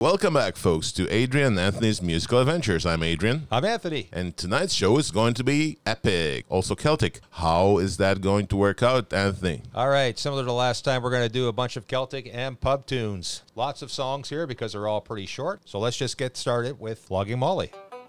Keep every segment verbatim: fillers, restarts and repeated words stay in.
Welcome back, folks, to Adrian and Anthony's Musical Adventures. I'm Adrian. I'm Anthony. And tonight's show is going to be epic, also Celtic. How is that going to work out, Anthony? All right, similar to last time, we're going to do a bunch of Celtic and pub tunes. Lots of songs here because they're all pretty short. So let's just get started with Flogging Molly.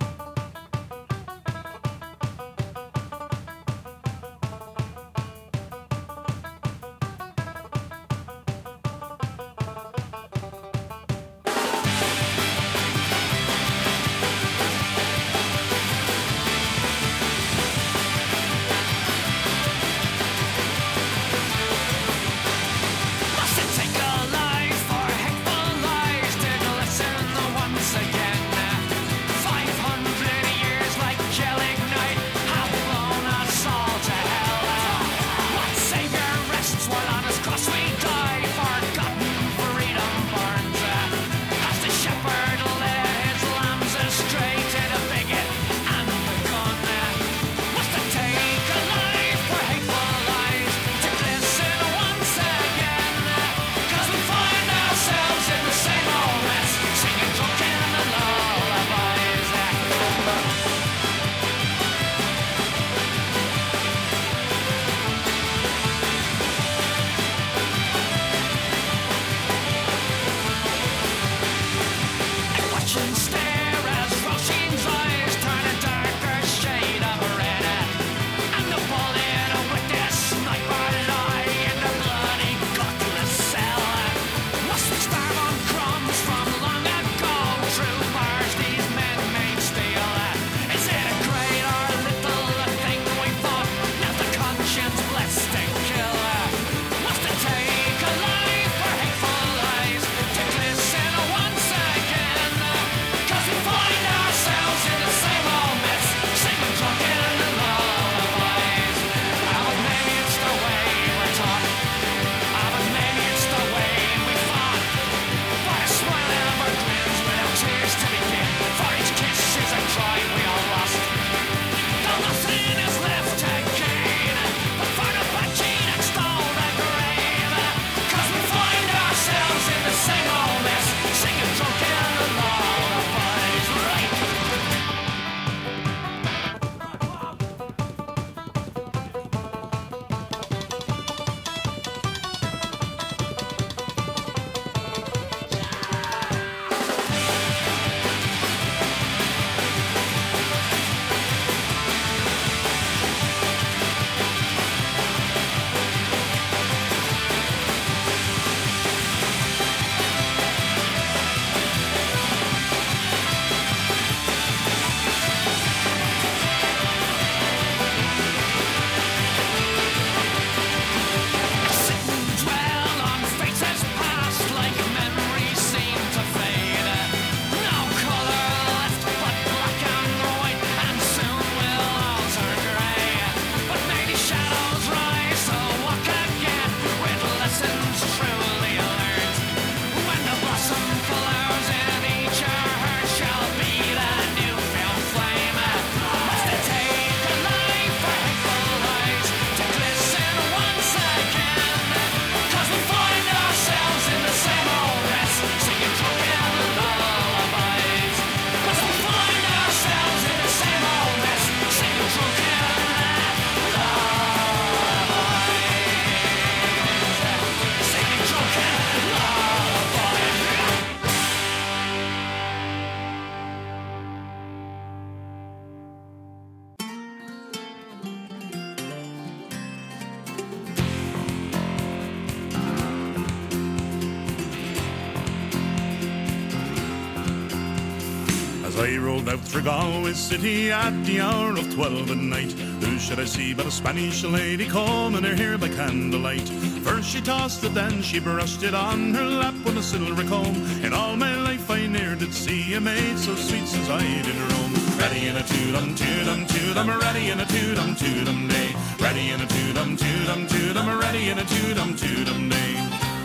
I rolled out through Galway city at the hour of twelve at night. Who should I see but a Spanish lady combing her hair by candlelight? First she tossed it, then she brushed it on her lap with a silver comb. In all my life I ne'er did see a maid so sweet since I did roam. Ready in a toot-um, toot-um, toot-um, ready in a toot-um, toot-um day. Ready in a toot-um, toot-um, toot-um, ready in a toot-um, toot-um day.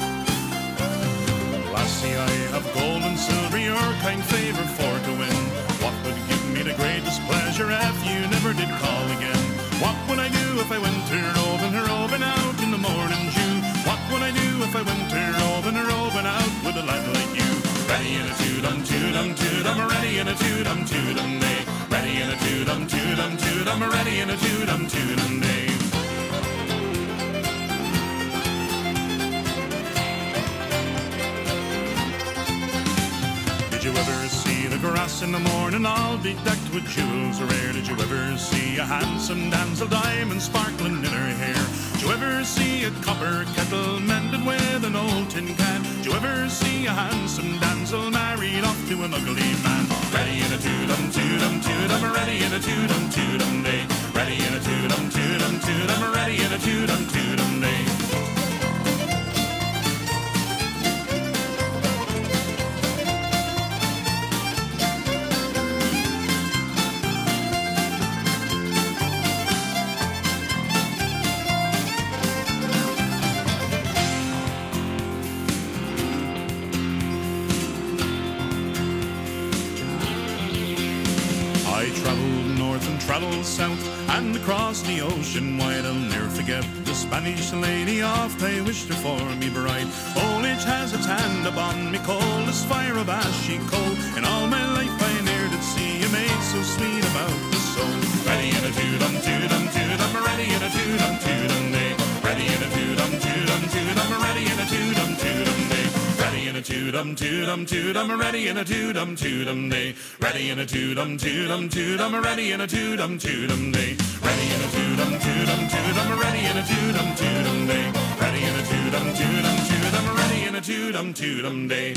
Lassie, I have gold and silver, your kind favour for to win. What would give me the greatest pleasure if you never did call again? What would I do if I went to roving, roving out in the morning dew? What would I do if I went to roving, roving out with a lad like you? Ready in a toot toot-um, toot-um, ready in a toot-um, toot-um day. Ready in a toot-um, toot-um, toot-um, ready in a toot-um, toot-um day. Did you ever see the grass in the morning all bedecked with jewels rare? Did you ever see a handsome damsel, diamond sparkling in her hair? Did you ever see a copper kettle mended with an old tin can? Did you ever see a handsome damsel married off to an ugly man? Ready in a toot-um, toot-um, toot-um, ready in a toot-um, toot-um day. Ready in a toot-um, toot-um, toot-um, ready in a toot-um, toot-um day. Travel south and across the ocean wide. I'll never forget the Spanish lady oft I wished her for me bride. Old age has its hand upon me, cold as fire of ashy cold. In all my life I ne'er did see a maid so sweet about the soul. Ready in a toot-um, toot-um, toot-um, ready in a toot-um, toot-um day. Ready in a toot-um, toot-um, toot-um, ready in a toot-um, toot-um day. Ready in a toot-um, toot-um, toot-um, ready in a toot-um, toot-um day. Ready in a toot-um, toot-um, toot-um, ready in a toot-um, toot-um day. Ready in a toot-um, toot-um, toot-um, ready in a toot-um, toot-um day. Ready in a toot-um, toot-um, toot-um, ready in a toot-um, toot-um day.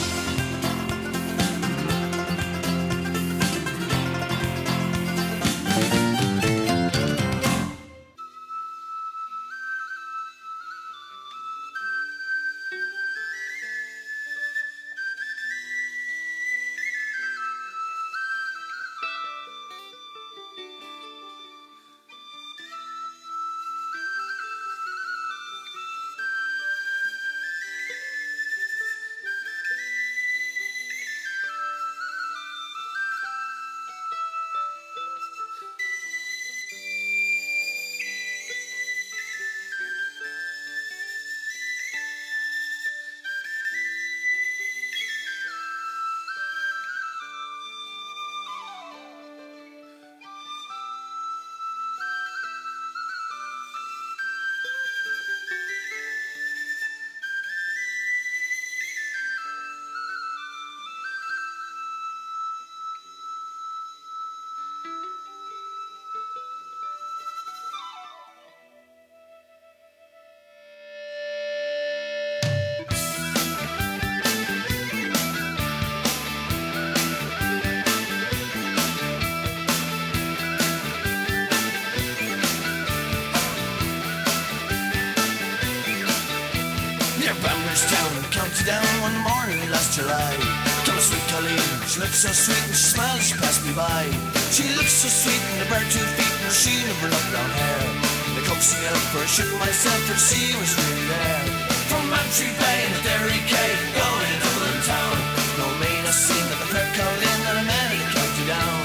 Down one morning last July, come a sweet Colleen. She looked so sweet and she smiled as she passed me by. She looked so sweet in the bare two feet and her sheen of her love brown hair. And the coaxing out for a shook myself for she was really there. From Bantry Bay to Derry Quay, going to Dublin town. No maid I seen that the fair Colleen and a man had counted down.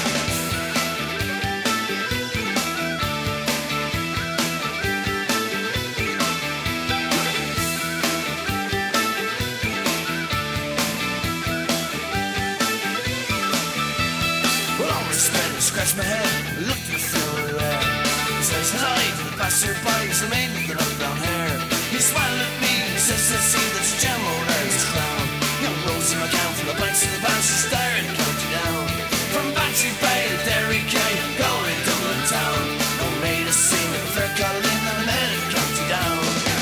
Scratched my head, looked at the floor there. He says, hello to the passer-by, he's a maid with the rough brown hair. He smiled at me, he says, let's see, that's a gem over there, his crown. Young Rosie McCown from the banks of the bounce, she's staring and counting down. From Bantry Bay to Derry Quay, going to Dublin town. No maid a sing with the fair Colleen and the men had counted down.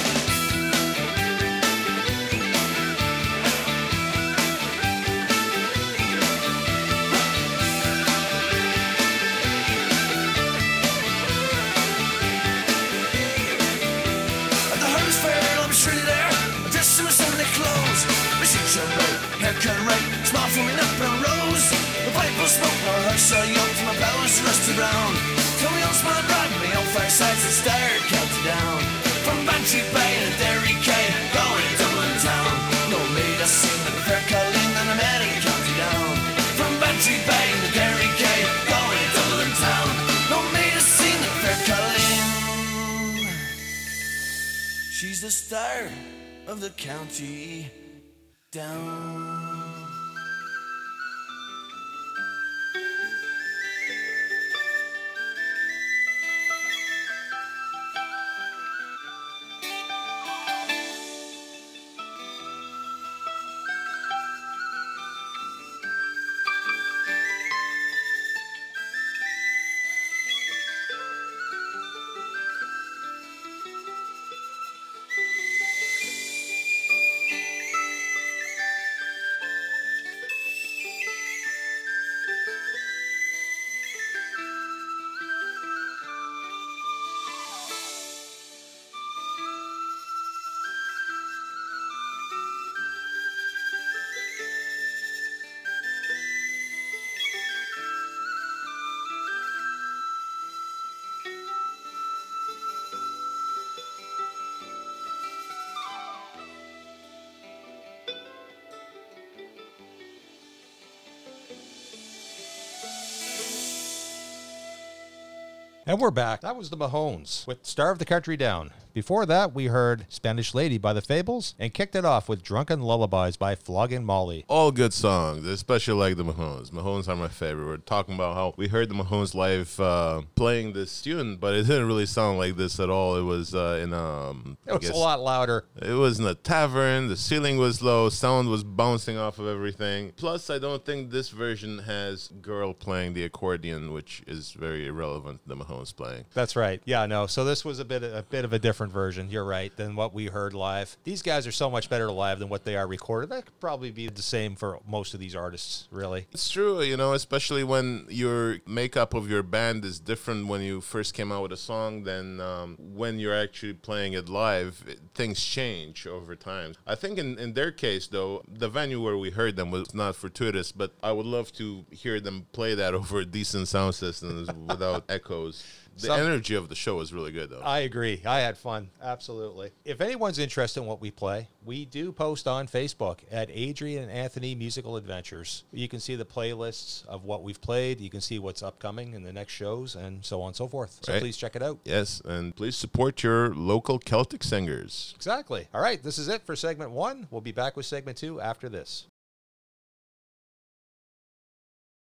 Haircut right, smile for me, up brown rose. The pipe will smoke, no hush, so young to my powers rusted round. Till me old smile bride, me old firesides and stared, counted down. From Bantry Bay to Derry Quay, going to Dublin town. No maid I sing with the fair Colleen and a man had counted down. From Bantry Bay to Derry Quay, going to Dublin town. No maid I sing with the fair Colleen. She's the star of the county down. And we're back. That was the Mahones with Starve the Country Down. Before that, we heard Spanish Lady by the Fables and kicked it off with Drunken Lullabies by Flogging Molly. All good songs, especially like the Mahones. Mahones are my favorite. We're talking about how we heard the Mahones live uh, playing this tune, but it didn't really sound like this at all. It was uh, in um, It was a lot louder. It was in a tavern. The ceiling was low. Sound was bouncing off of everything. Plus, I don't think this version has girl playing the accordion, which is very irrelevant. The Mahones playing. That's right. Yeah, no. So this was a bit a bit of a different version. You're right than what we heard live. These guys are so much better live than what they are recorded. That could probably be the same for most of these artists, really. It's true, you know, especially when your makeup of your band is different when you first came out with a song than um, when you're actually playing it live. It, things change over time. I think in, in their case, though, the venue where we heard them was not fortuitous, but I would love to hear them play that over decent sound systems without echoes. The Some, energy of the show was really good, though. I agree. I had fun. Absolutely. If anyone's interested in what we play, we do post on Facebook at Adrian and Anthony Musical Adventures. You can see the playlists of what we've played. You can see what's upcoming in the next shows and so on and so forth. So right. Please check it out. Yes, and please support your local Celtic singers. Exactly. All right. This is it for segment one. We'll be back with segment two after this.